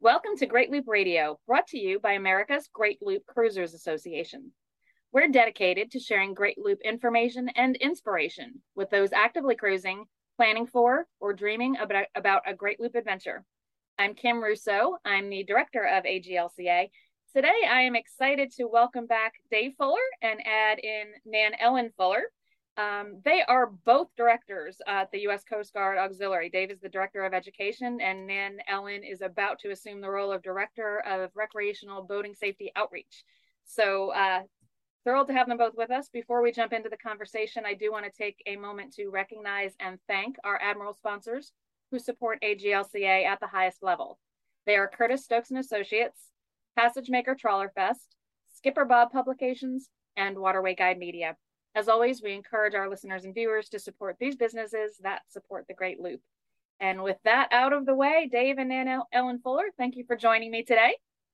Welcome to Great Loop Radio, brought to you by America's Great Loop Cruisers Association. We're dedicated to sharing Great Loop information and inspiration with those actively cruising, planning for, or dreaming about a Great Loop adventure. I'm Kim Russo. I'm the director of AGLCA. Today, I am excited to welcome back Dave Fuller and add in Nan Ellen Fuller. They are both directors at the U.S. Coast Guard Auxiliary. Dave is the Director of Education, and Nan Ellen is about to assume the role of Director of Recreational Boating Safety Outreach. So thrilled to have them both with us. Before we jump into the conversation, I do want to take a moment to recognize and thank our Admiral sponsors who support AGLCA at the highest level. They are Curtis Stokes & Associates, Passage Maker Trawler Fest, Skipper Bob Publications, and Waterway Guide Media. As always, we encourage our listeners and viewers to support these businesses that support the Great Loop. And with that out of the way, Dave and Nan Ellen Fuller, thank you for joining me today.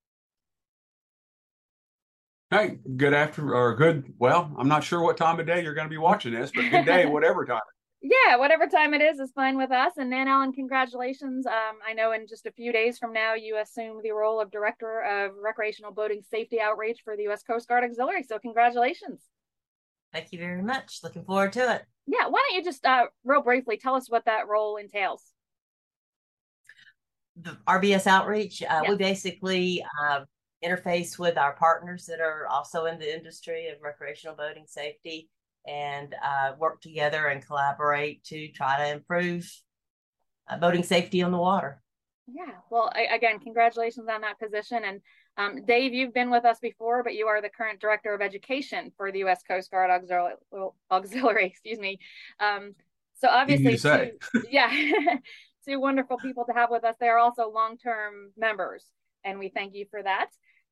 Hey, well, I'm not sure what time of day you're going to be watching this, but good day, whatever time. Yeah, whatever time it is fine with us. And Nan Ellen, congratulations. I know in just a few days from now, you assume the role of Director of Recreational Boating Safety Outreach for the U.S. Coast Guard Auxiliary. So congratulations. Thank you very much. Looking forward to it. Yeah, why don't you just real briefly tell us what that role entails? The RBS Outreach, we basically interface with our partners that are also in the industry of recreational boating safety and work together and collaborate to try to improve boating safety on the water. Yeah, well, again, congratulations on that position. And Dave, you've been with us before, but you are the current Director of Education for the U.S. Coast Guard Auxiliary, excuse me. So obviously, two wonderful people to have with us. They are also long-term members, and we thank you for that.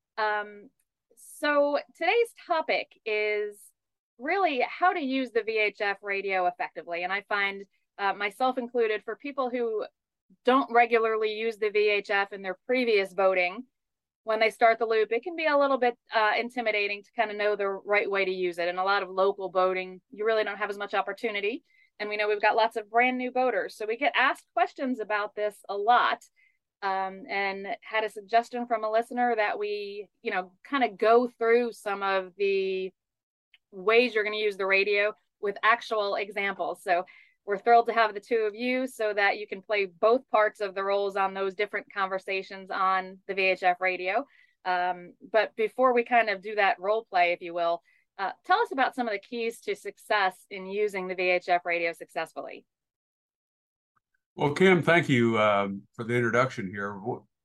So today's topic is really how to use the VHF radio effectively. And I find myself included, for people who don't regularly use the VHF in their previous boating, when they start the loop, it can be a little bit intimidating to kind of know the right way to use it. And a lot of local boating, you really don't have as much opportunity. And we know we've got lots of brand new boaters. So we get asked questions about this a lot, and had a suggestion from a listener that we, kind of go through some of the ways you're going to use the radio with actual examples. So we're thrilled to have the two of you so that you can play both parts of the roles on those different conversations on the VHF radio. But before we kind of do that role play, if you will, tell us about some of the keys to success in using the VHF radio successfully. Well, Kim, thank you for the introduction here.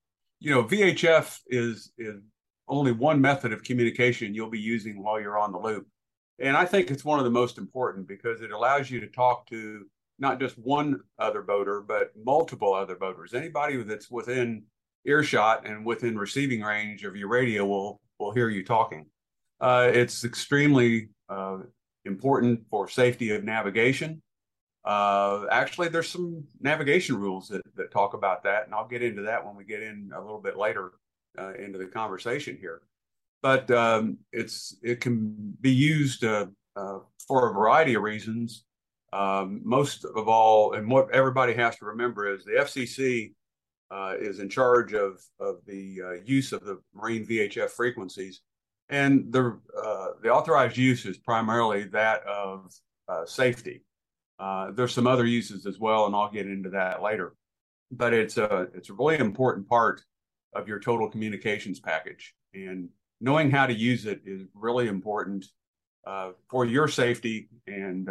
VHF is only one method of communication you'll be using while you're on the loop. And I think it's one of the most important because it allows you to talk to not just one other boater, but multiple other boaters. Anybody that's within earshot and within receiving range of your radio will hear you talking. It's extremely important for safety of navigation. Actually, there's some navigation rules that talk about that, and I'll get into that when we get in a little bit later into the conversation here. But it can be used for a variety of reasons. Most of all, and what everybody has to remember is the FCC is in charge of the use of the marine VHF frequencies, and the authorized use is primarily that of safety. There's some other uses as well, and I'll get into that later. But it's a really important part of your total communications package, and knowing how to use it is really important for your safety and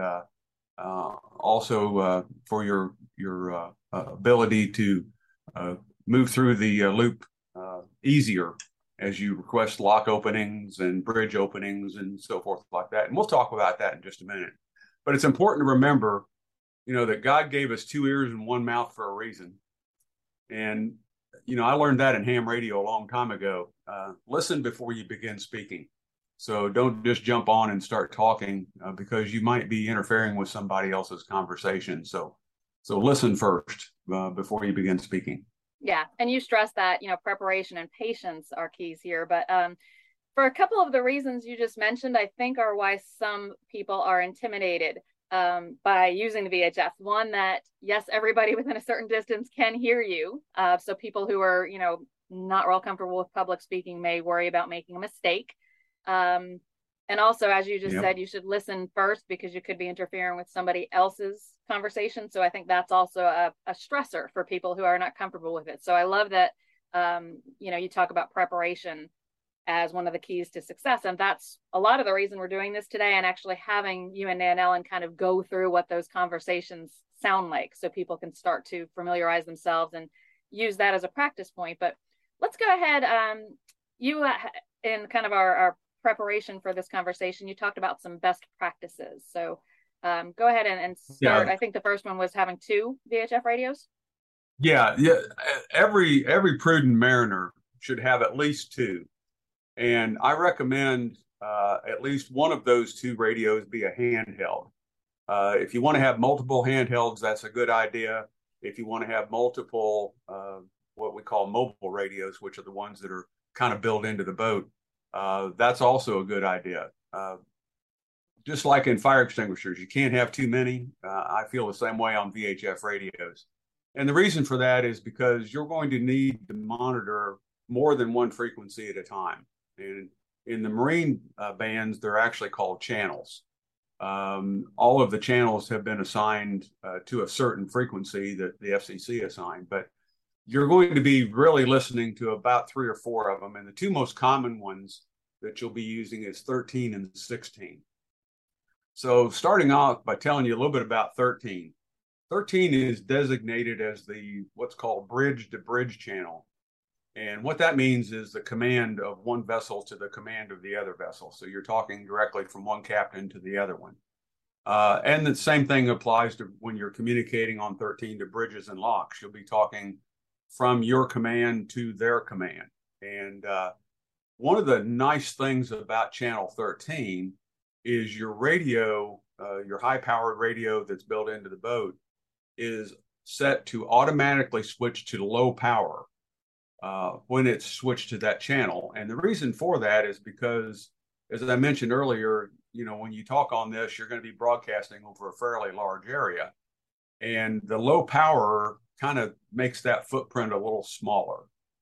also for your ability to move through the loop easier as you request lock openings and bridge openings and so forth like that. And we'll talk about that in just a minute. But it's important to remember, that God gave us two ears and one mouth for a reason. And I learned that in ham radio a long time ago. Listen before you begin speaking. So don't just jump on and start talking because you might be interfering with somebody else's conversation. So listen first before you begin speaking. Yeah, and you stress that, preparation and patience are keys here. But for a couple of the reasons you just mentioned, I think are why some people are intimidated by using the VHF. One, that yes, everybody within a certain distance can hear you. So people who are, not real comfortable with public speaking may worry about making a mistake. And also, as you just said, you should listen first because you could be interfering with somebody else's conversation. So I think that's also a stressor for people who are not comfortable with it. So I love that, you talk about preparation as one of the keys to success. And that's a lot of the reason we're doing this today, and actually having you and Nan Ellen kind of go through what those conversations sound like so people can start to familiarize themselves and use that as a practice point. But let's go ahead. In kind of our preparation for this conversation, you talked about some best practices. So go ahead and start. I think the first one was having 2 VHF radios. Yeah. Every prudent mariner should have at least 2. And I recommend at least one of those 2 radios be a handheld. If you want to have multiple handhelds, that's a good idea. If you want to have multiple, what we call mobile radios, which are the ones that are kind of built into the boat, that's also a good idea. Just like in fire extinguishers, you can't have too many. I feel the same way on VHF radios. And the reason for that is because you're going to need to monitor more than one frequency at a time. And in the Marine bands, they're actually called channels. All of the channels have been assigned to a certain frequency that the FCC assigned, but you're going to be really listening to about 3 or 4 of them. And the 2 most common ones that you'll be using is 13 and 16. So starting off by telling you a little bit about 13. 13 is designated as what's called bridge-to-bridge channel. And what that means is the command of one vessel to the command of the other vessel. So you're talking directly from one captain to the other one. And the same thing applies to when you're communicating on 13 to bridges and locks. You'll be talking from your command to their command. And one of the nice things about channel 13 is your radio, your high-powered radio that's built into the boat, is set to automatically switch to low power when it's switched to that channel. And the reason for that is because, as I mentioned earlier, when you talk on this, you're going to be broadcasting over a fairly large area. And the low power kind of makes that footprint a little smaller.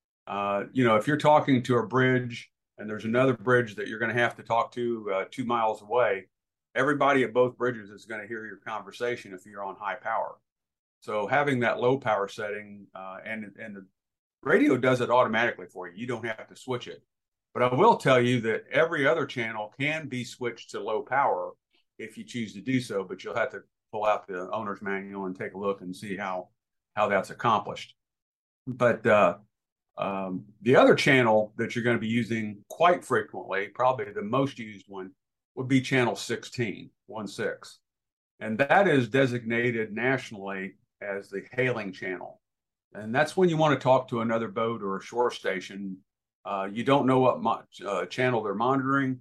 If you're talking to a bridge and there's another bridge that you're going to have to talk to 2 miles away, everybody at both bridges is going to hear your conversation if you're on high power. So having that low power setting and the radio does it automatically for you. You don't have to switch it. But I will tell you that every other channel can be switched to low power if you choose to do so, but you'll have to pull out the owner's manual and take a look and see how that's accomplished. But the other channel that you're going to be using quite frequently, probably the most used one, would be channel 16, 16. And that is designated nationally as the hailing channel. And that's when you want to talk to another boat or a shore station. You don't know what channel they're monitoring.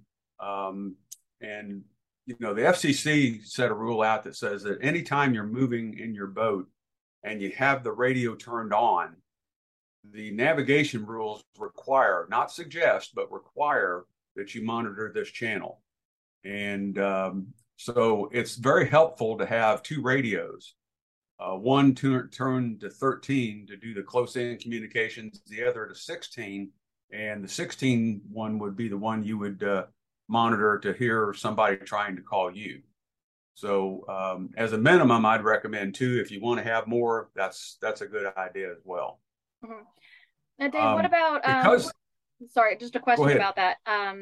And, the FCC set a rule out that says that anytime you're moving in your boat and you have the radio turned on, the navigation rules require, not suggest, but require that you monitor this channel. And so it's very helpful to have 2 radios. One turned to 13 to do the close-in communications, the other to 16, and the 16 one would be the one you would monitor to hear somebody trying to call you. So as a minimum, I'd recommend 2. If you want to have more, that's a good idea as well. Mm-hmm. Now, Dave, what about sorry, just a question about that.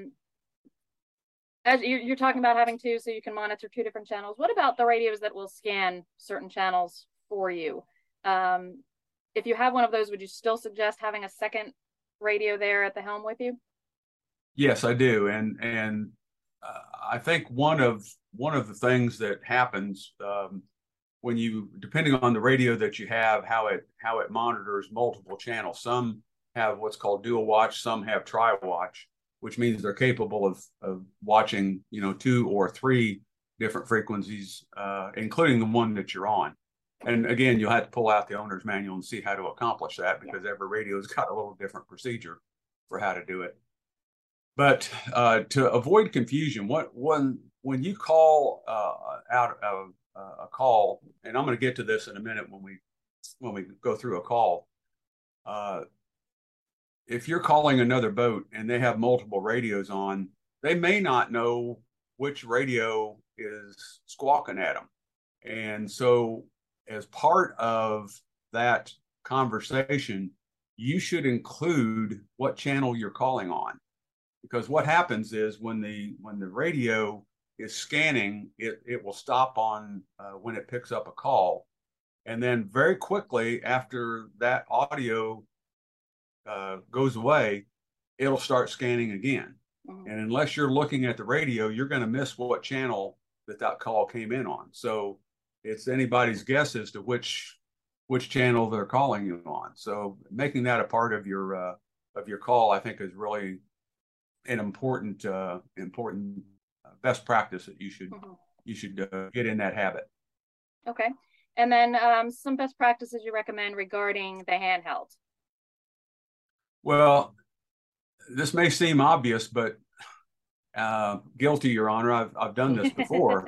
As you're talking about having 2 so you can monitor 2 different channels, what about the radios that will scan certain channels for you? If you have one of those, would you still suggest having a second radio there at the helm with you? Yes, I do. And I think one of the things that happens when depending on the radio that you have, how it monitors multiple channels. Some have what's called dual watch, some have tri watch, which means they're capable of watching, 2 or 3 different frequencies, including the one that you're on. And again, you'll have to pull out the owner's manual and see how to accomplish that, because every radio's got a little different procedure for how to do it. But to avoid confusion, when you call out of a call, and I'm going to get to this in a minute when we go through a call, if you're calling another boat and they have multiple radios on, they may not know which radio is squawking at them. And so, as part of that conversation, you should include what channel you're calling on, because what happens is when the radio is scanning, it will stop on when it picks up a call, and then very quickly after that audio goes away, it'll start scanning again. Mm-hmm. And unless you're looking at the radio, you're going to miss what channel that call came in on. So it's anybody's guess as to which channel they're calling you on. So making that a part of your call, I think, is really an important best practice that you should get in that habit. Okay, and then some best practices you recommend regarding the handheld. Well, this may seem obvious, but guilty, Your Honor. I've done this before.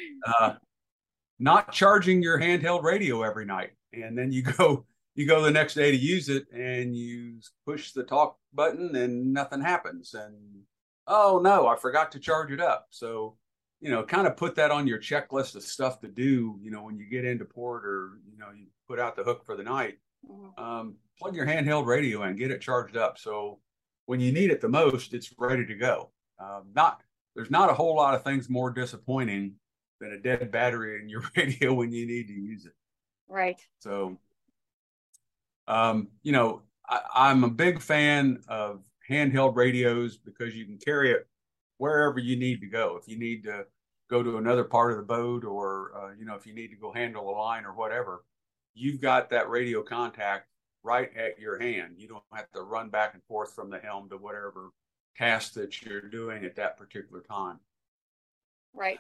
Not charging your handheld radio every night, and then you go the next day to use it, and you push the talk button, and nothing happens. And oh no, I forgot to charge it up. So, kind of put that on your checklist of stuff to do. When you get into port, or you put out the hook for the night. Plug your handheld radio in, get it charged up, so when you need it the most, it's ready to go. There's not a whole lot of things more disappointing than a dead battery in your radio when you need to use it. Right. So, I'm a big fan of handheld radios because you can carry it wherever you need to go. If you need to go to another part of the boat, or if you need to go handle a line or whatever, you've got that radio contact right at your hand. You don't have to run back and forth from the helm to whatever task that you're doing at that particular time. Right.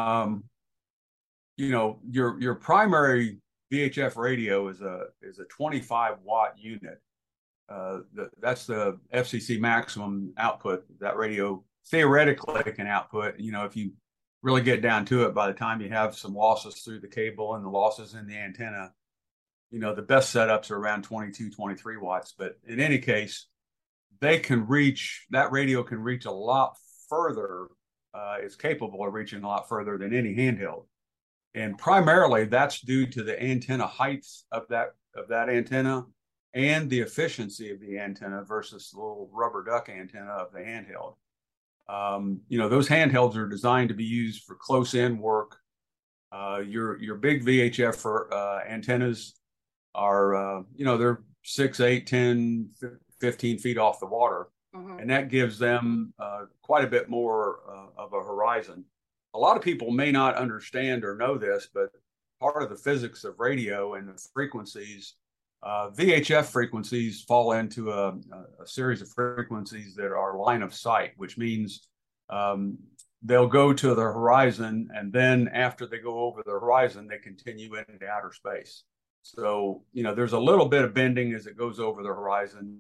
Your primary VHF radio is a 25 watt unit. That's the FCC maximum output that radio theoretically can output. If you really get down to it, by the time you have some losses through the cable and the losses in the antenna, the best setups are around 22, 23 watts. But in any case, that radio can reach a lot further. It's capable of reaching a lot further than any handheld. And primarily that's due to the antenna height of that antenna and the efficiency of the antenna versus the little rubber duck antenna of the handheld. Those handhelds are designed to be used for close in work. Your big VHF antennas are, they're 6, 8, 10, 15 feet off the water. Mm-hmm. And that gives them quite a bit more of a horizon. A lot of people may not understand or know this, but part of the physics of radio and the frequencies, VHF frequencies fall into a series of frequencies that are line of sight, which means they'll go to the horizon, and then after they go over the horizon, they continue into outer space. So, there's a little bit of bending as it goes over the horizon.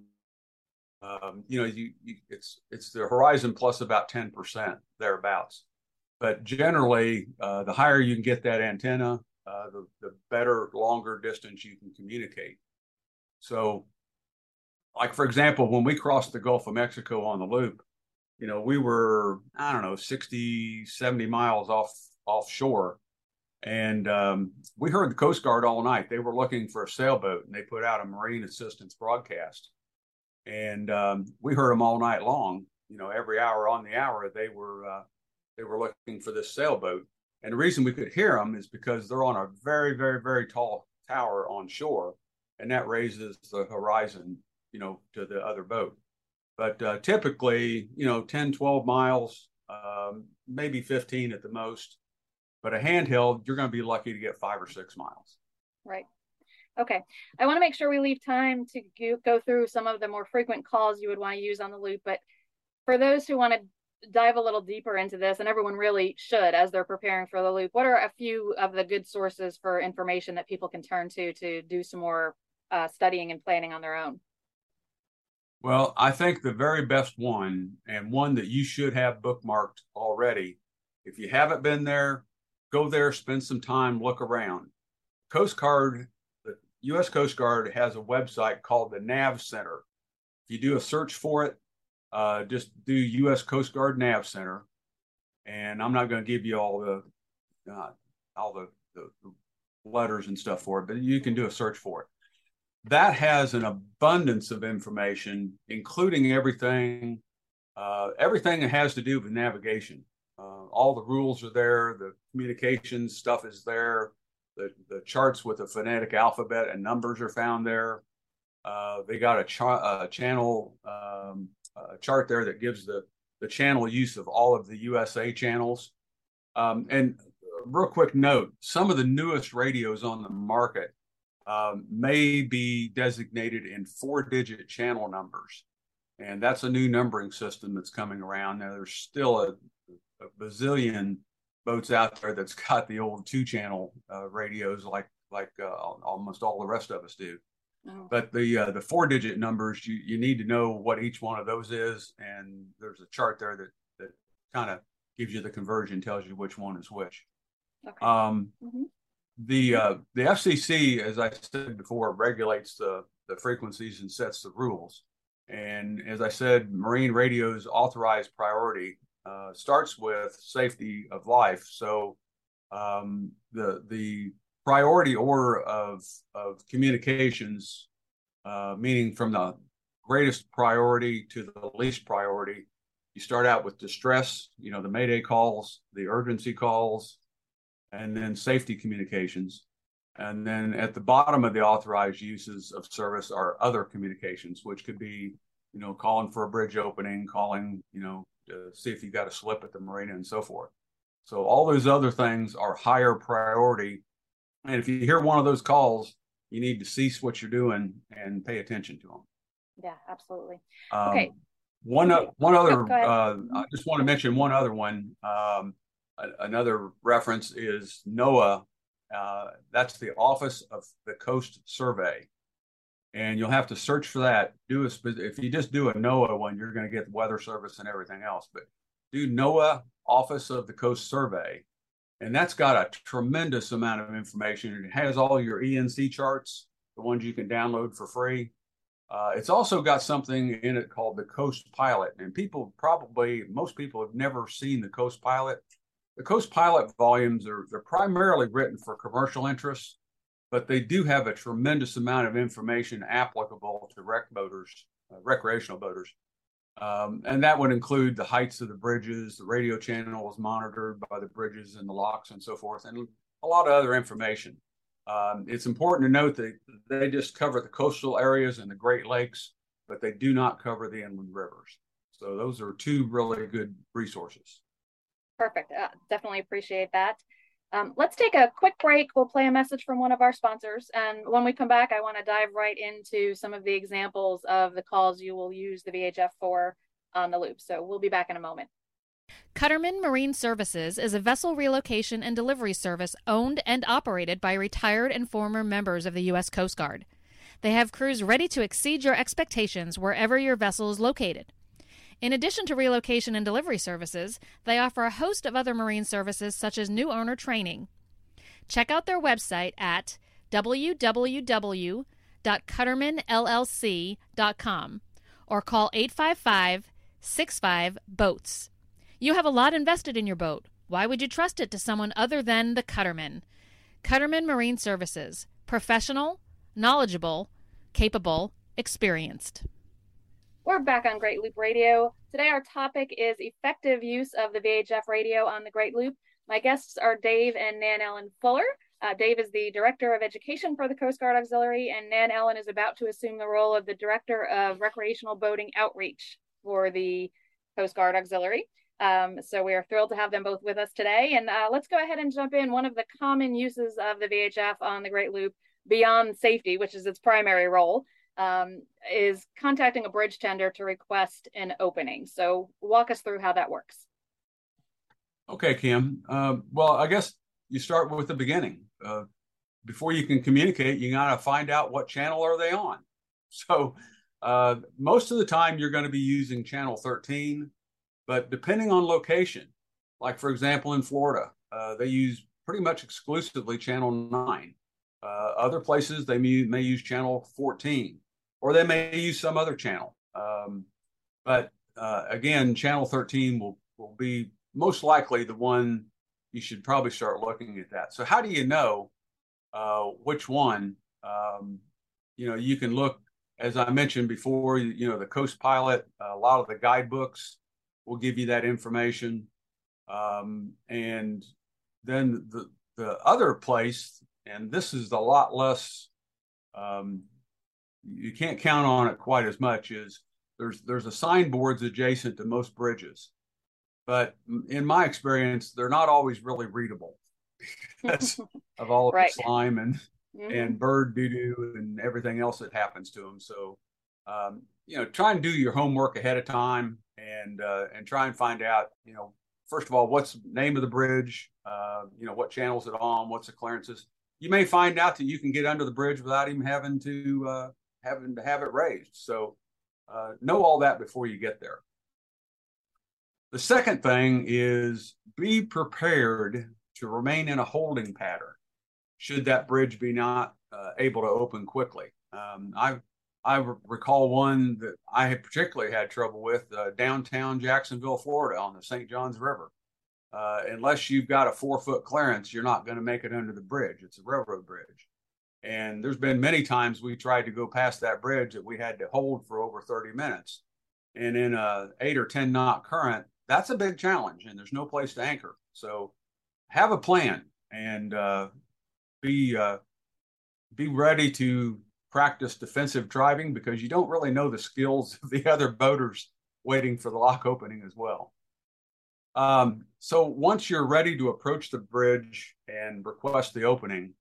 It's the horizon plus about 10% thereabouts. But generally, the higher you can get that antenna, the better, longer distance you can communicate. So, like, for example, when we crossed the Gulf of Mexico on the loop, we were, 60, 70 miles offshore. And we heard the Coast Guard all night. They were looking for a sailboat, and they put out a marine assistance broadcast. And we heard them all night long. Every hour on the hour, they were looking for this sailboat. And the reason we could hear them is because they're on a very, very, very tall tower on shore, and that raises the horizon, to the other boat. But typically, 10, 12 miles, maybe 15 at the most. But a handheld, you're going to be lucky to get 5 or 6 miles. Right. Okay. I want to make sure we leave time to go through some of the more frequent calls you would want to use on the loop. But for those who want to dive a little deeper into this, and everyone really should as they're preparing for the loop, what are a few of the good sources for information that people can turn to do some more studying and planning on their own? Well, I think the very best one, and one that you should have bookmarked already, if you haven't been there, go there, spend some time, look around. Coast Guard, the U.S. Coast Guard has a website called the Nav Center. If you do a search for it, just do U.S. Coast Guard Nav Center, and I'm not going to give you all the letters and stuff for it, but you can do a search for it. That has an abundance of information, including everything that has to do with navigation. All the rules are there. The communications stuff is there. The charts with the phonetic alphabet and numbers are found there. They got a channel chart there that gives the channel use of all of the USA channels. And real quick note, some of the newest radios on the market may be designated in 4-digit channel numbers. And that's a new numbering system that's coming around. Now, there's still a bazillion boats out there that's got the old 2-channel radios like almost all the rest of us do. Oh. But the 4-digit numbers, you need to know what each one of those is. And there's a chart there that kind of gives you the conversion, tells you which one is which. Okay. The FCC, as I said before, regulates the frequencies and sets the rules. And as I said, marine radio's authorized priority starts with safety of life. So the priority order of communications, meaning from the greatest priority to the least priority, you start out with distress, the Mayday calls, the urgency calls, and then safety communications. And then at the bottom of the authorized uses of service are other communications, which could be, calling for a bridge opening, calling, to see if you got a slip at the marina and so forth. So all those other things are higher priority. And if you hear one of those calls, you need to cease what you're doing and pay attention to them. Yeah, absolutely. Okay. One other, I just want to mention one other one. Another reference is NOAA. That's the Office of the Coast Survey. And you'll have to search for that. If you just do a NOAA one, you're going to get the Weather Service and everything else. But do NOAA Office of the Coast Survey. And that's got a tremendous amount of information. It has all your ENC charts, the ones you can download for free. It's also got something in it called the Coast Pilot. And most people have never seen the Coast Pilot. The Coast Pilot volumes they're primarily written for commercial interests, but they do have a tremendous amount of information applicable to recreational boaters. And that would include the heights of the bridges, the radio channels monitored by the bridges and the locks and so forth, and a lot of other information. It's important to note that they just cover the coastal areas and the Great Lakes, but they do not cover the inland rivers. So those are two really good resources. Perfect. Definitely appreciate that. Let's take a quick break. We'll play a message from one of our sponsors. And when we come back, I want to dive right into some of the examples of the calls you will use the VHF for on the loop. So we'll be back in a moment. Cutterman Marine Services is a vessel relocation and delivery service owned and operated by retired and former members of the U.S. Coast Guard. They have crews ready to exceed your expectations wherever your vessel is located. In addition to relocation and delivery services, they offer a host of other marine services such as new owner training. Check out their website at www.cuttermanllc.com or call 855-65-BOATS. You have a lot invested in your boat. Why would you trust it to someone other than the Cutterman? Cutterman Marine Services. Professional, knowledgeable, capable, experienced. We're back on Great Loop Radio. Today our topic is effective use of the VHF radio on the Great Loop. My guests are Dave and Nan Ellen Fuller. Dave is the Director of Education for the Coast Guard Auxiliary, and Nan Ellen is about to assume the role of the Director of Recreational Boating Outreach for the Coast Guard Auxiliary. So we are thrilled to have them both with us today. And let's go ahead and jump in. One of the common uses of the VHF on the Great Loop, beyond safety, which is its primary role, is contacting a bridge tender to request an opening. So walk us through how that works. Okay, Kim. Well, I guess you start with the beginning. Before you can communicate, you got to find out what channel are they on. So most of the time you're going to be using channel 13, but depending on location, like for example in Florida, they use pretty much exclusively channel 9. Other places they may use channel 14, or they may use some other channel. But again, Channel 13 will be most likely the one you should probably start looking at that. So how do you know which one? You can look, as I mentioned before, the Coast Pilot, a lot of the guidebooks will give you that information. And then the other place, and this is a lot less, you can't count on it quite as much, is there's a signboards adjacent to most bridges. But in my experience, they're not always really readable because of all of the slime and bird doo-doo and everything else that happens to them. So, try and do your homework ahead of time and try and find out, first of all, what's the name of the bridge, what channel is it on, what's the clearances. You may find out that you can get under the bridge without even having to have it raised. So know all that before you get there. The second thing is be prepared to remain in a holding pattern should that bridge be not able to open quickly. I recall one that I had particularly had trouble with downtown Jacksonville, Florida on the St. Johns River. Unless you've got a 4-foot clearance, you're not going to make it under the bridge. It's a railroad bridge. And there's been many times we tried to go past that bridge that we had to hold for over 30 minutes. And in a 8 or 10 knot current, that's a big challenge, and there's no place to anchor. So have a plan and be ready to practice defensive driving, because you don't really know the skills of the other boaters waiting for the lock opening as well. So once you're ready to approach the bridge and request the opening,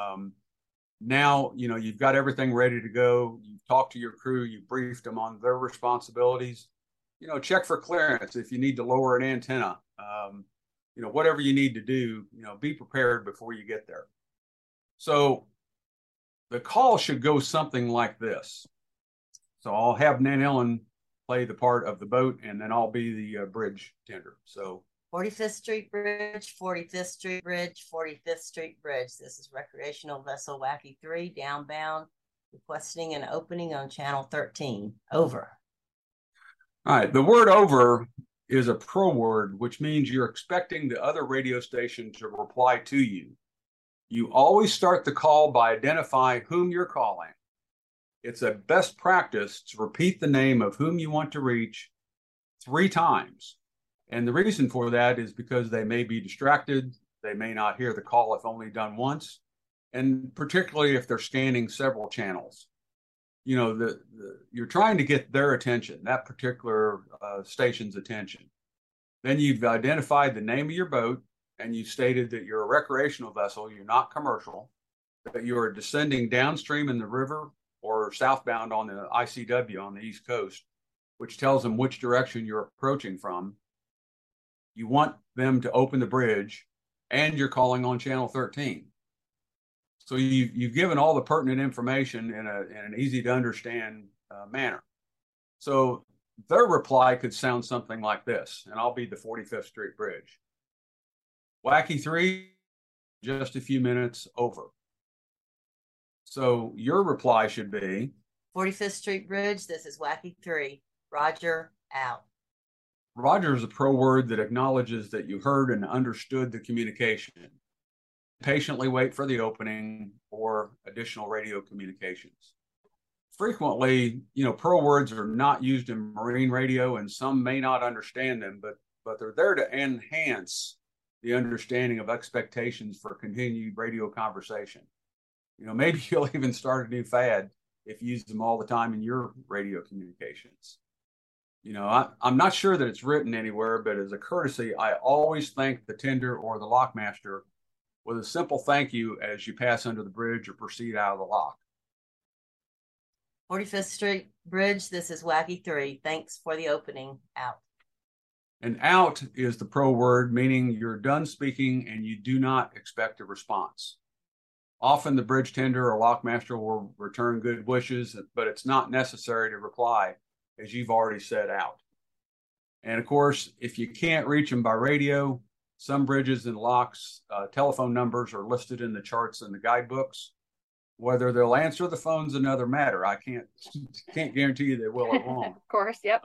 now, you've got everything ready to go. You've talked to your crew, you've briefed them on their responsibilities. Check for clearance if you need to lower an antenna. Whatever you need to do, be prepared before you get there. So the call should go something like this. So I'll have Nan Ellen play the part of the boat, and then I'll be the bridge tender. So 45th Street Bridge, 45th Street Bridge, 45th Street Bridge. This is recreational vessel Wacky 3, downbound, requesting an opening on Channel 13. Over. All right. The word over is a pro word, which means you're expecting the other radio station to reply to you. You always start the call by identifying whom you're calling. It's a best practice to repeat the name of whom you want to reach 3 times. And the reason for that is because they may be distracted. They may not hear the call if only done once. And particularly if they're scanning several channels. You're trying to get their attention, that particular station's attention. Then you've identified the name of your boat, and you've stated that you're a recreational vessel, you're not commercial, that you are descending downstream in the river or southbound on the ICW on the East Coast, which tells them which direction you're approaching from. You want them to open the bridge, and you're calling on Channel 13. So you've given all the pertinent information in an easy to understand manner. So their reply could sound something like this, and I'll be the 45th Street Bridge. Wacky 3, just a few minutes over. So your reply should be 45th Street Bridge, this is Wacky 3. Roger, out. Roger is a pro word that acknowledges that you heard and understood the communication. Patiently wait for the opening or additional radio communications. Frequently, pro words are not used in marine radio, and some may not understand them, but they're there to enhance the understanding of expectations for continued radio conversation. Maybe you'll even start a new fad if you use them all the time in your radio communications. I'm not sure that it's written anywhere, but as a courtesy, I always thank the tender or the lockmaster with a simple thank you as you pass under the bridge or proceed out of the lock. 45th Street Bridge, this is Wacky 3. Thanks for the opening. Out. And out is the pro word, meaning you're done speaking and you do not expect a response. Often the bridge tender or lockmaster will return good wishes, but it's not necessary to reply as you've already said out. And of course, if you can't reach them by radio, some bridges and locks, telephone numbers are listed in the charts and the guidebooks. Whether they'll answer the phone's another matter. I can't guarantee you they will or won't. Of course, yep.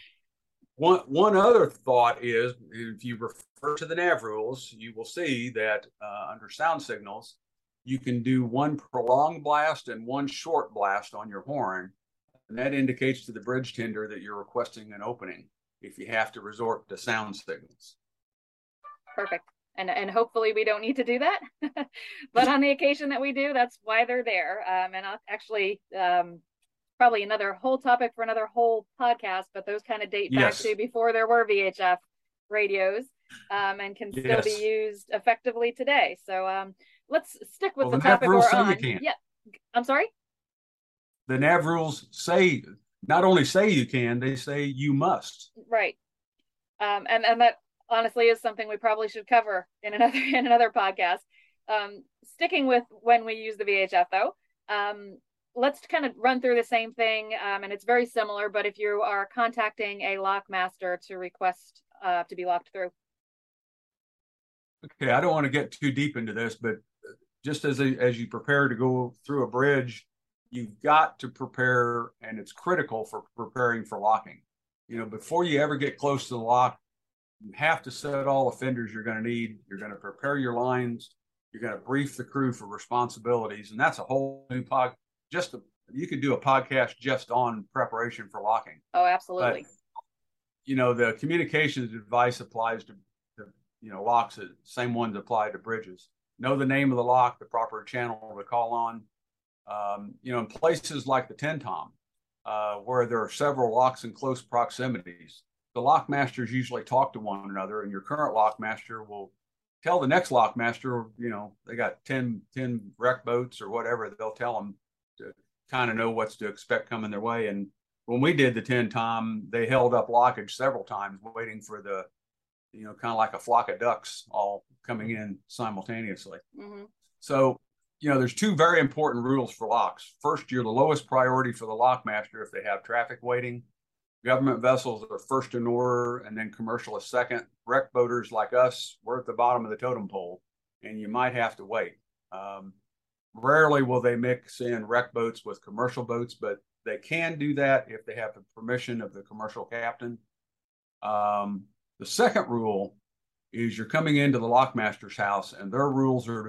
One other thought is, if you refer to the nav rules, you will see that under sound signals, you can do one prolonged blast and one short blast on your horn, and that indicates to the bridge tender that you're requesting an opening if you have to resort to sound signals. Perfect. And hopefully we don't need to do that. But on the occasion that we do, that's why they're there. And I'll actually, probably another whole topic for another whole podcast, but those kind of date back to before there were VHF radios, and can still be used effectively today. So let's stick with the topic we're on. Yeah. I'm sorry? The nav rules say, not only say you can, they say you must. Right. And that honestly is something we probably should cover in another podcast. Sticking with when we use the VHF though, let's kind of run through the same thing, and it's very similar, but if you are contacting a lock master to request to be locked through. Okay, I don't want to get too deep into this, but just as you prepare to go through a bridge, you've got to prepare, and it's critical for preparing for locking. Before you ever get close to the lock, you have to set all the fenders you're going to need. You're going to prepare your lines. You're going to brief the crew for responsibilities, and that's a whole new podcast. You could do a podcast just on preparation for locking. Oh, absolutely. But, the communications advice applies to locks. The same ones apply to bridges. Know the name of the lock, the proper channel to call on. In places like the Tenn-Tom, where there are several locks in close proximities, the lock masters usually talk to one another, and your current lock master will tell the next lock master, they got 10 wreck boats or whatever. They'll tell them to kind of know what's to expect coming their way. And when we did the Tenn-Tom, they held up lockage several times waiting for the, kind of like a flock of ducks all coming in simultaneously. Mm-hmm. So, there's two very important rules for locks. First, you're the lowest priority for the lock master if they have traffic waiting. Government vessels are first in order, and then commercial is second. Wreck boaters like us, we're at the bottom of the totem pole, and you might have to wait. Rarely will they mix in wreck boats with commercial boats, but they can do that if they have the permission of the commercial captain. The second rule is you're coming into the lockmaster's house, and their rules are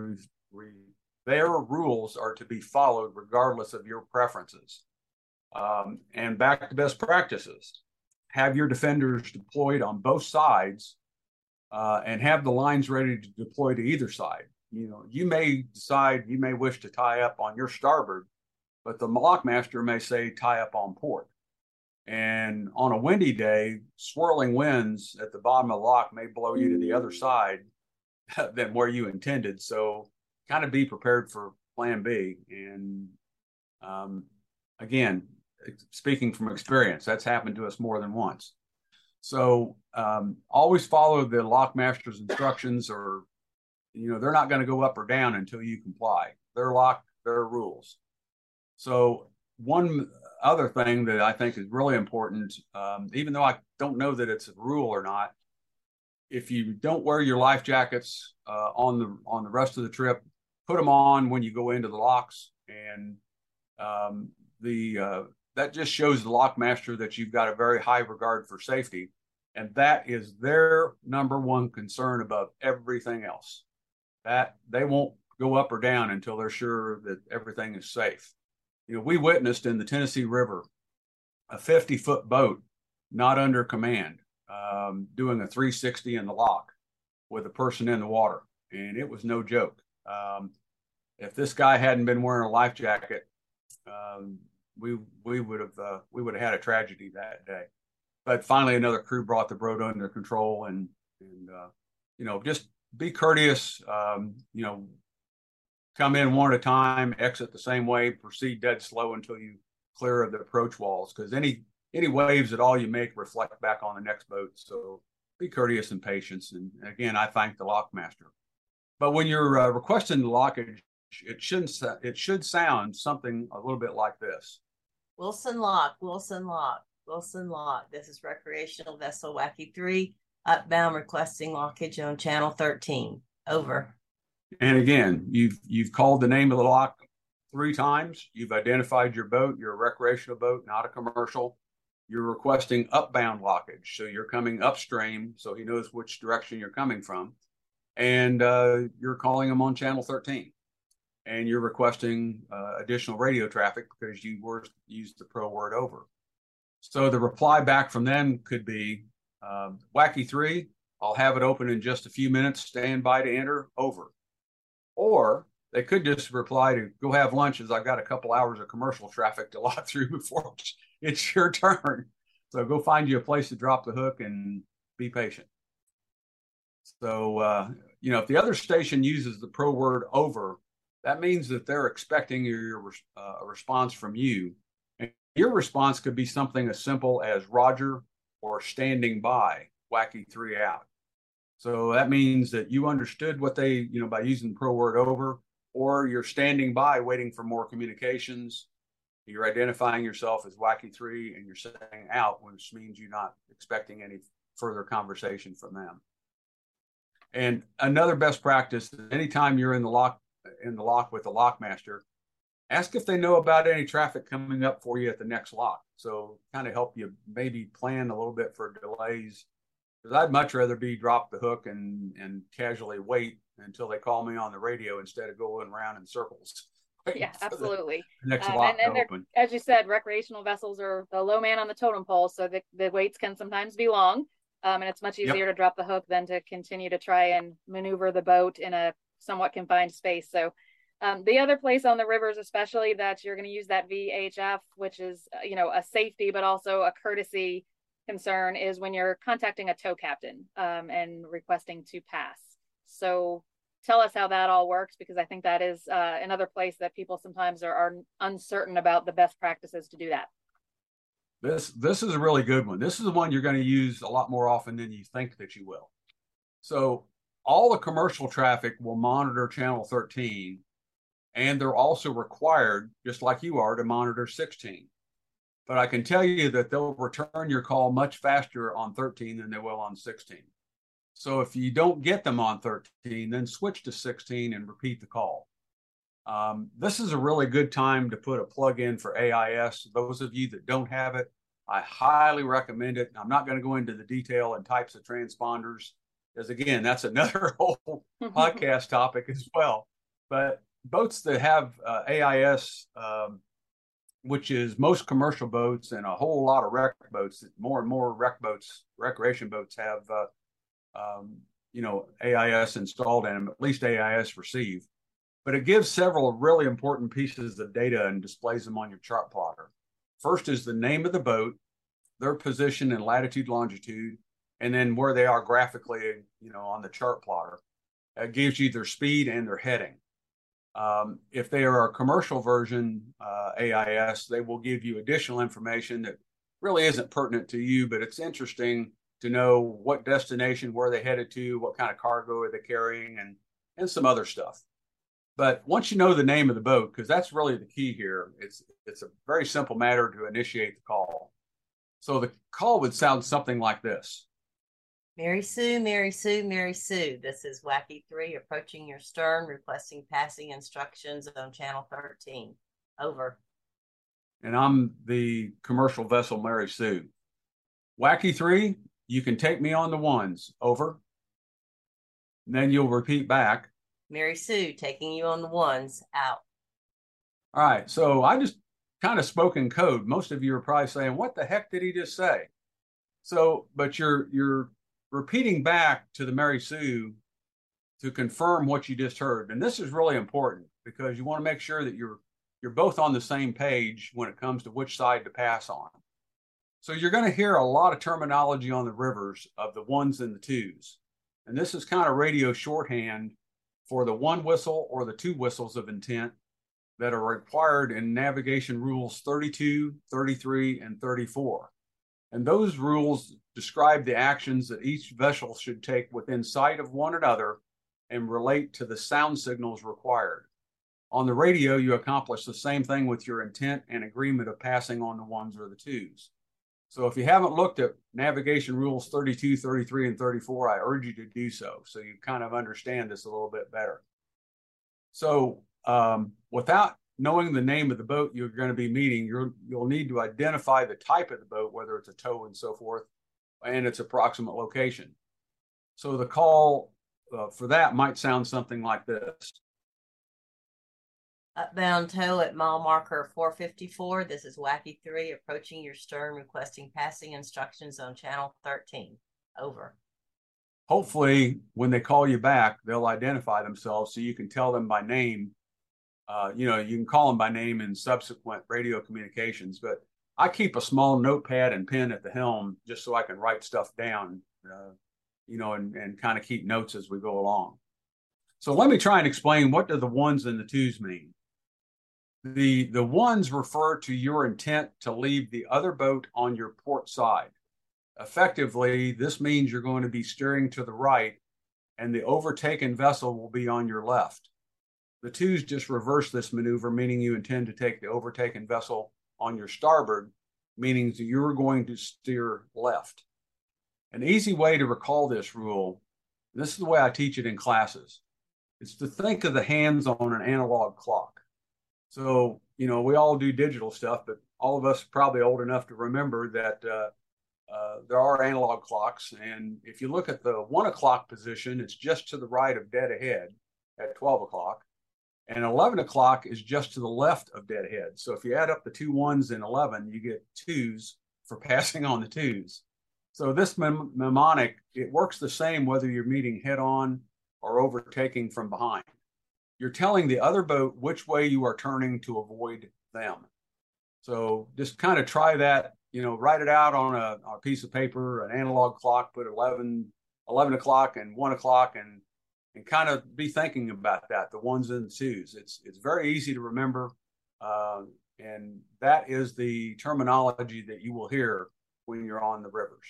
to be followed regardless of your preferences. And back to best practices, have your defenders deployed on both sides, and have the lines ready to deploy to either side. You may decide you may wish to tie up on your starboard, but the lockmaster may say tie up on port. And on a windy day, swirling winds at the bottom of the lock may blow you to the other side than where you intended. So kind of be prepared for plan B. And again, speaking from experience, that's happened to us more than once. So always follow the lockmaster's instructions, or they're not going to go up or down until you comply. Their lock, their rules. So one other thing that I think is really important, even though I don't know that it's a rule or not, if you don't wear your life jackets on the rest of the trip, put them on when you go into the locks, and that just shows the lockmaster that you've got a very high regard for safety, and that is their number one concern above everything else. That they won't go up or down until they're sure that everything is safe. We witnessed in the Tennessee River a 50-foot boat not under command, doing a 360 in the lock with a person in the water, and it was no joke. If this guy hadn't been wearing a life jacket, we would have had a tragedy that day. But finally, another crew brought the boat under control, and just be courteous. Come in one at a time, exit the same way, proceed dead slow until you clear of the approach walls, because any waves at all you make reflect back on the next boat. So be courteous and patient. And again, I thank the lockmaster. But when you're requesting the lockage, it should sound something a little bit like this. Wilson Lock, Wilson Lock, Wilson Lock. This is recreational vessel Wacky 3, upbound requesting lockage on channel 13. Over. And again, you've called the name of the lock 3 times. You've identified your boat. You're a recreational boat, not a commercial. You're requesting upbound lockage. So you're coming upstream, so he knows which direction you're coming from. And you're calling him on channel 13. And you're requesting additional radio traffic because you used the pro word over. So the reply back from them could be, Wacky 3, I'll have it open in just a few minutes. Stand by to enter, over. Or they could just reply to, go have lunch as I've got a couple hours of commercial traffic to lock through before it's your turn. So go find you a place to drop the hook and be patient. So, if the other station uses the pro word over, that means that they're expecting a response from you. And your response could be something as simple as Roger or standing by, Wacky 3 out. So that means that you understood what they, by using the pro word over, or you're standing by waiting for more communications. You're identifying yourself as Wacky 3 and you're saying out, which means you're not expecting any further conversation from them. And another best practice, anytime you're in the lock with the lockmaster, ask if they know about any traffic coming up for you at the next lock. So kind of help you maybe plan a little bit for delays. Because I'd much rather be drop the hook and casually wait until they call me on the radio instead of going around in circles. Yeah, absolutely. The next lock and open. As you said, recreational vessels are the low man on the totem pole, so the waits can sometimes be long. And it's much easier to drop the hook than to continue to try and maneuver the boat in a somewhat confined space. So the other place on the rivers, especially that you're going to use that VHF, which is, a safety, but also a courtesy concern, is when you're contacting a tow captain and requesting to pass. So tell us how that all works, because I think that is another place that people sometimes are uncertain about the best practices to do that. This is a really good one. This is the one you're going to use a lot more often than you think that you will. So all the commercial traffic will monitor channel 13, and they're also required, just like you are, to monitor 16. But I can tell you that they'll return your call much faster on 13 than they will on 16. So if you don't get them on 13, then switch to 16 and repeat the call. This is a really good time to put a plug in for AIS. Those of you that don't have it, I highly recommend it. I'm not going to go into the detail and types of transponders, because again, that's another whole podcast topic as well. But boats that have AIS, which is most commercial boats and a whole lot of rec boats, more and more recreation boats have, AIS installed in them, at least AIS receive. But it gives several really important pieces of data and displays them on your chart plotter. First is the name of the boat, their position in latitude, longitude, and then where they are graphically, on the chart plotter. It gives you their speed and their heading. If they are a commercial version AIS, they will give you additional information that really isn't pertinent to you, but it's interesting to know what destination, where they headed to, what kind of cargo are they carrying, and some other stuff. But once you know the name of the boat, because that's really the key here, it's a very simple matter to initiate the call. So the call would sound something like this. Mary Sue, Mary Sue, Mary Sue. This is Wacky 3 approaching your stern, requesting passing instructions on channel 13. Over. And I'm the commercial vessel Mary Sue. Wacky 3, you can take me on the ones. Over. And then you'll repeat back. Mary Sue, taking you on the ones. Out. All right. So I just kind of spoke in code. Most of you are probably saying, what the heck did he just say? So, but you're repeating back to the Mary Sue to confirm what you just heard. And this is really important because you want to make sure that you're both on the same page when it comes to which side to pass on. So you're going to hear a lot of terminology on the rivers of the ones and the twos. And this is kind of radio shorthand for the one whistle or the two whistles of intent that are required in navigation rules 32, 33, and 34. And those rules describe the actions that each vessel should take within sight of one another and relate to the sound signals required. On the radio, you accomplish the same thing with your intent and agreement of passing on the ones or the twos. So if you haven't looked at navigation rules 32, 33, and 34, I urge you to do so you kind of understand this a little bit better. So without knowing the name of the boat you're going to be meeting, you'll need to identify the type of the boat, whether it's a tow and so forth, and its approximate location. So the call for that might sound something like this. Upbound tow at mile marker 454. This is Wacky 3 approaching your stern, requesting passing instructions on channel 13. Over. Hopefully, when they call you back, they'll identify themselves so you can tell them by name. You can call them by name in subsequent radio communications, but I keep a small notepad and pen at the helm just so I can write stuff down, and kind of keep notes as we go along. So let me try and explain, what do the ones and the twos mean? The ones refer to your intent to leave the other boat on your port side. Effectively, this means you're going to be steering to the right and the overtaken vessel will be on your left. The twos just reverse this maneuver, meaning you intend to take the overtaken vessel on your starboard, meaning that you're going to steer left. An easy way to recall this rule, this is the way I teach it in classes, is to think of the hands on an analog clock. So, we all do digital stuff, but all of us are probably old enough to remember that there are analog clocks. And if you look at the 1 o'clock position, it's just to the right of dead ahead at 12 o'clock. And 11 o'clock is just to the left of dead ahead. So if you add up the 2 ones in 11, you get twos for passing on the twos. So this mnemonic, it works the same whether you're meeting head on or overtaking from behind. You're telling the other boat which way you are turning to avoid them. So just kind of try that, write it out on a piece of paper, an analog clock, put 11 o'clock and 1 o'clock and kind of be thinking about that, the ones and the twos. It's very easy to remember. And that is the terminology that you will hear when you're on the rivers.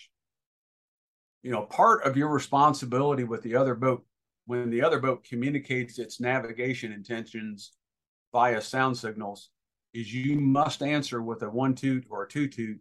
Part of your responsibility with the other boat, when the other boat communicates its navigation intentions via sound signals, is you must answer with a 1-toot or a 2-toot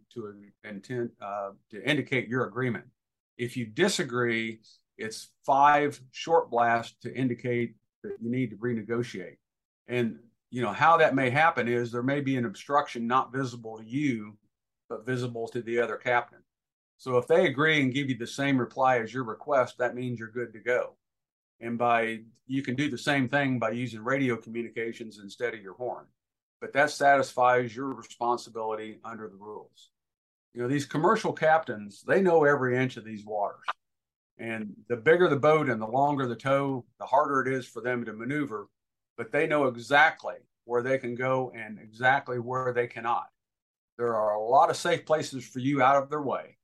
to indicate your agreement. If you disagree, it's 5 short blasts to indicate that you need to renegotiate. And how that may happen is there may be an obstruction not visible to you, but visible to the other captain. So if they agree and give you the same reply as your request, that means you're good to go. And you can do the same thing by using radio communications instead of your horn. But that satisfies your responsibility under the rules. These commercial captains, they know every inch of these waters. And the bigger the boat and the longer the tow, the harder it is for them to maneuver. But they know exactly where they can go and exactly where they cannot. There are a lot of safe places for you out of their way.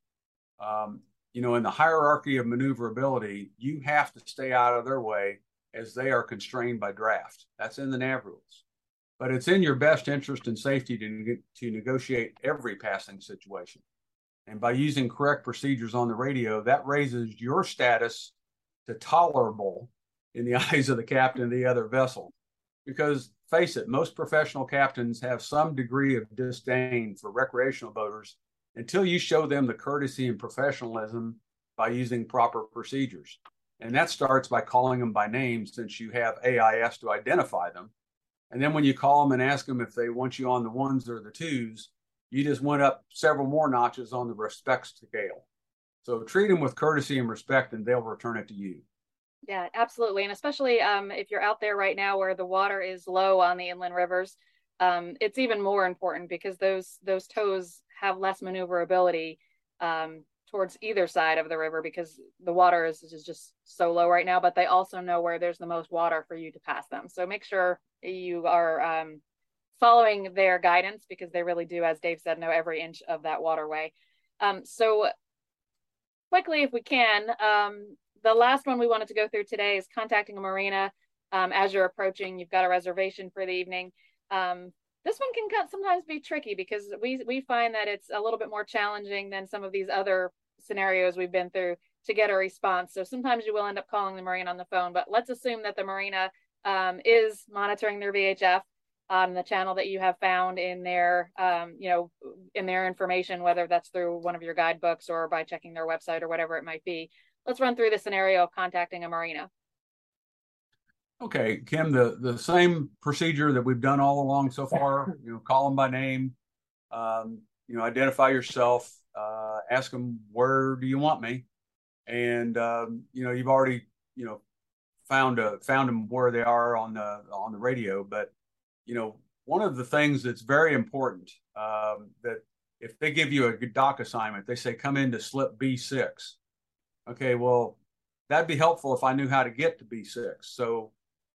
In the hierarchy of maneuverability, you have to stay out of their way as they are constrained by draft. That's in the nav rules. But it's in your best interest and safety to negotiate every passing situation. And by using correct procedures on the radio, that raises your status to tolerable in the eyes of the captain of the other vessel. Because face it, most professional captains have some degree of disdain for recreational boaters until you show them the courtesy and professionalism by using proper procedures. And that starts by calling them by name, since you have AIS to identify them. And then when you call them and ask them if they want you on the ones or the twos, you just went up several more notches on the respect scale. So treat them with courtesy and respect, and they'll return it to you. Yeah, absolutely. And especially if you're out there right now where the water is low on the inland rivers, it's even more important, because those tows have less maneuverability towards either side of the river, because the water is just so low right now, but they also know where there's the most water for you to pass them. So make sure you are following their guidance, because they really do, as Dave said, know every inch of that waterway. So quickly, if we can, the last one we wanted to go through today is contacting a marina as you're approaching. You've got a reservation for the evening. This one can sometimes be tricky, because we find that it's a little bit more challenging than some of these other scenarios we've been through to get a response. So sometimes you will end up calling the marina on the phone, but let's assume that the marina is monitoring their VHF on the channel that you have found in their, in their information, whether that's through one of your guidebooks or by checking their website or whatever it might be. Let's run through the scenario of contacting a marina. Okay, Kim, the same procedure that we've done all along so far. Call them by name. Identify yourself. Ask them, where do you want me? And you've already found them where they are on the radio. But one of the things that's very important, that if they give you a dock assignment, they say come into slip B6. Okay, well, that'd be helpful if I knew how to get to B6. So,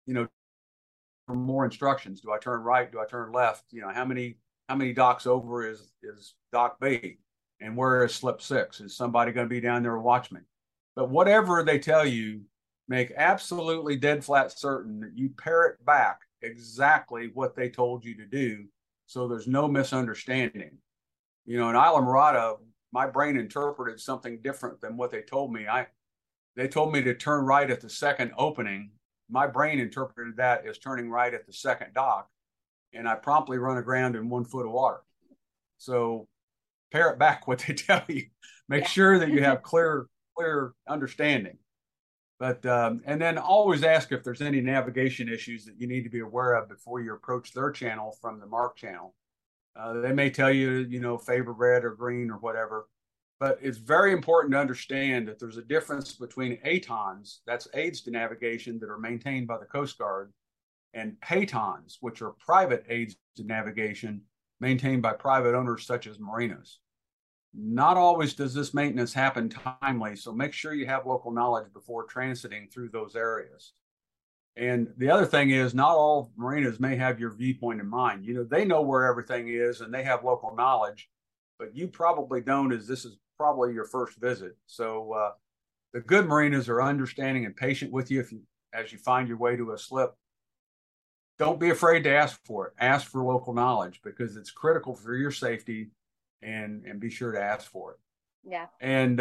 for more instructions, do I turn right? Do I turn left? How many docks over is dock B, and where is slip 6? Is somebody going to be down there to watch me? But whatever they tell you, make absolutely dead flat certain that you parrot back exactly what they told you to do, so there's no misunderstanding. In Islamorada, my brain interpreted something different than what they told me. They told me to turn right at the second opening. My brain interpreted that as turning right at the second dock, and I promptly run aground in 1 foot of water. So parrot back what they tell you. Make sure that you have clear understanding. But and then always ask if there's any navigation issues that you need to be aware of before you approach their channel from the MARC channel. They may tell you, favor red or green or whatever. But it's very important to understand that there's a difference between ATONs, that's aids to navigation that are maintained by the Coast Guard, and PATONs, which are private aids to navigation maintained by private owners such as marinas. Not always does this maintenance happen timely, so make sure you have local knowledge before transiting through those areas. And the other thing is, not all marinas may have your viewpoint in mind. They know where everything is and they have local knowledge, but you probably don't, as this is probably your first visit. So the good marinas are understanding and patient with you as you find your way to a slip. Don't be afraid to ask for it. Ask for local knowledge, because it's critical for your safety, and be sure to ask for it. Yeah. And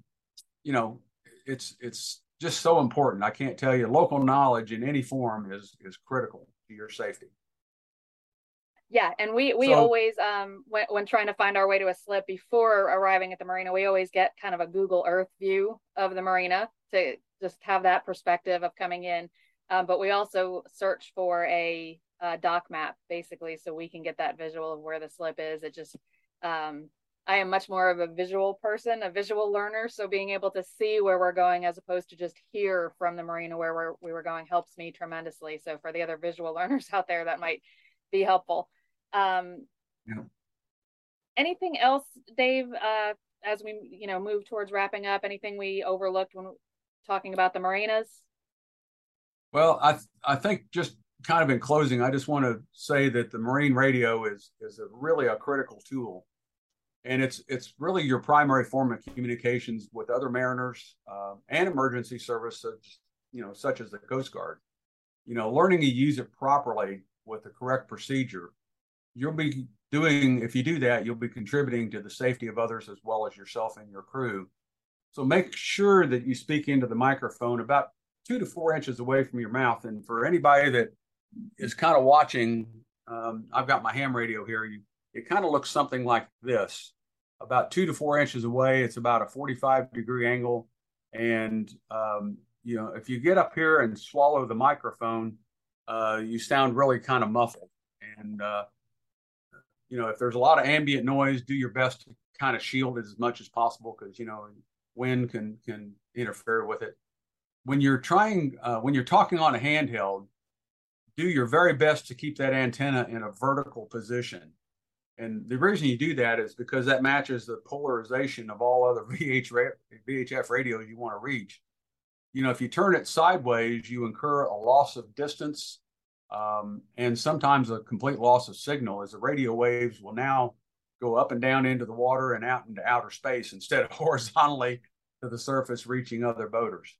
it's just so important. I can't tell you, local knowledge in any form is critical to your safety. Yeah, and we always when trying to find our way to a slip before arriving at the marina, we always get kind of a Google Earth view of the marina to just have that perspective of coming in. But we also search for a dock map, basically, so we can get that visual of where the slip is. It just I am much more of a visual person, a visual learner. So being able to see where we're going as opposed to just hear from the marina where we were going helps me tremendously. So for the other visual learners out there, that might be helpful. Yeah. Anything else, Dave, as we move towards wrapping up? Anything we overlooked when talking about the marinas? Well, I think just kind of in closing, I just want to say that the marine radio is really a critical tool, and it's really your primary form of communications with other mariners and emergency services, such as the Coast Guard. Learning to use it properly with the correct procedure, if you do that, you'll be contributing to the safety of others as well as yourself and your crew. So make sure that you speak into the microphone about 2 to 4 inches away from your mouth. And for anybody that is kind of watching, I've got my ham radio here. It kind of looks something like this, about 2 to 4 inches away. It's about a 45-degree angle. And, if you get up here and swallow the microphone, you sound really kind of muffled. And, if there's a lot of ambient noise, do your best to kind of shield it as much as possible, because, wind can interfere with it. When you're talking on a handheld, do your very best to keep that antenna in a vertical position. And the reason you do that is because that matches the polarization of all other VHF radios you want to reach. If you turn it sideways, you incur a loss of distance, and sometimes a complete loss of signal, as the radio waves will now go up and down into the water and out into outer space instead of horizontally to the surface, reaching other boaters.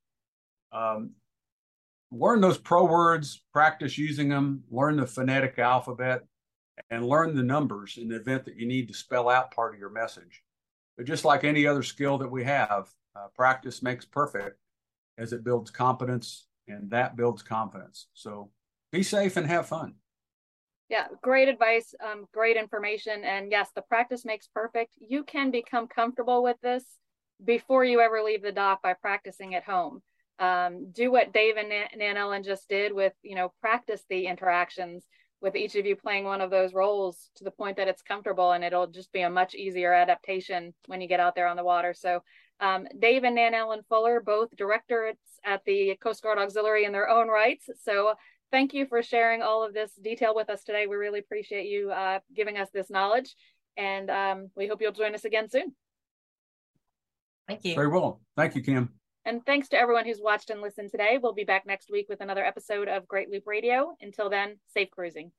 Learn those pro words, practice using them, learn the phonetic alphabet, and learn the numbers in the event that you need to spell out part of your message. But just like any other skill that we have, practice makes perfect, as it builds competence, and that builds confidence. So be safe and have fun. Yeah, great advice, great information. And yes, the practice makes perfect. You can become comfortable with this before you ever leave the dock by practicing at home. do what Dave and Nan Ellen just did with, practice the interactions with each of you playing one of those roles to the point that it's comfortable, and it'll just be a much easier adaptation when you get out there on the water. So Dave and Nan Ellen Fuller, both directors at the Coast Guard Auxiliary in their own rights. So thank you for sharing all of this detail with us today. We really appreciate you giving us this knowledge, and we hope you'll join us again soon. Thank you. Very well. Thank you, Kim. And thanks to everyone who's watched and listened today. We'll be back next week with another episode of Great Loop Radio. Until then, safe cruising.